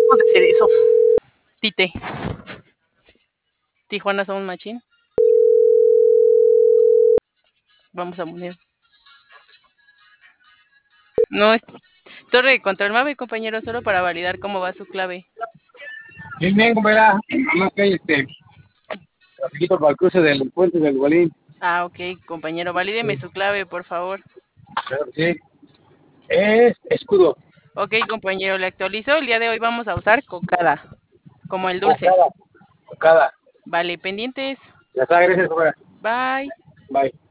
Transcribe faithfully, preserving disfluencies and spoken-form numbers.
Vamos a hacer eso. Tite. Tijuana somos machín. Vamos a poner. No, es torre de control. Mave, compañero, solo para validar cómo va su clave. Bien, bien, compañera. Nada más que hay este trafiquito para el cruce del puente del Bolín. Ah, ok, compañero. Valídeme Sí. su clave, por favor. Claro que sí. Es escudo. Ok, compañero, le actualizo. El día de hoy vamos a usar cocada, como el dulce. Cocada. Cocada. Vale, pendientes. Ya está, gracias, compañera. Bye. Bye.